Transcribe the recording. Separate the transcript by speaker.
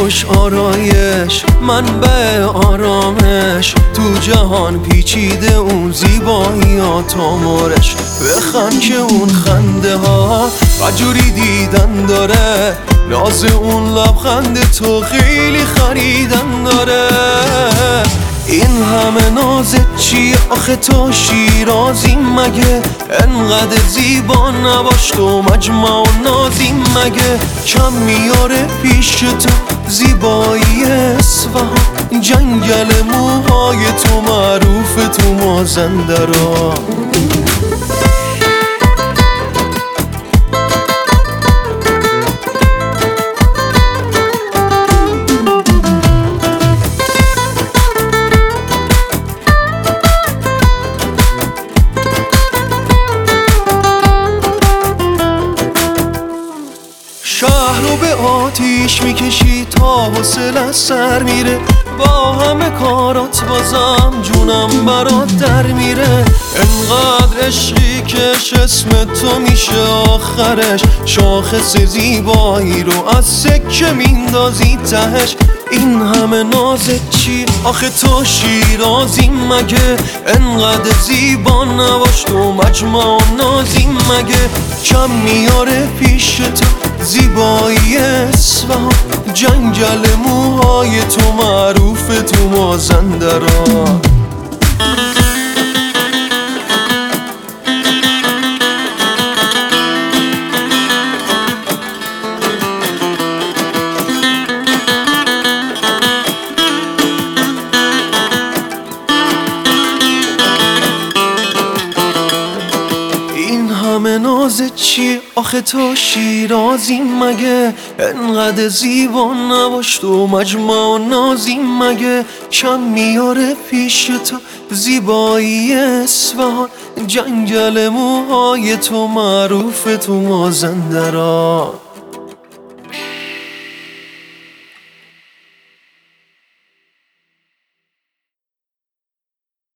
Speaker 1: خوش آرایش، منبع آرامش، تو جهان پیچیده اون زیبایی ها تامارش. بخند که اون خنده ها وجوری دیدن داره، ناز اون لبخند تو خیلی خریدن داره. این همه نازت چیه آخه تو شیرازی مگه؟ انقدر زیبا نباش تو مجمع نازی مگه؟ کم میاره پیش تو زیبایی اصفهان، جنگل موهای تو معروف تو مازندران. شهر رو به آتیش میکشی تا حوصله سر میره، با همه کارات بازم جونم برات در میره. انقدر عشقی کش اسم تو میشه آخرش، شاخص زیبایی رو از سکه میندازی تهش. این همه نازت چی آخه تو شیرازی مگه؟ انقدر زیبا نباش تو مجمع نازی مگه؟ کم میاره پیش تو زیبایی اصفهان، جنگل موهای تو معروف تو مازندران. همه نازت چی آخه تو شیرازی مگه؟ انقدر زیبا نباش تو مجمع نازی مگه؟ کم میاره پیش تو زیبایی اصفهان، جنگل موهای تو معروف تو مازندران.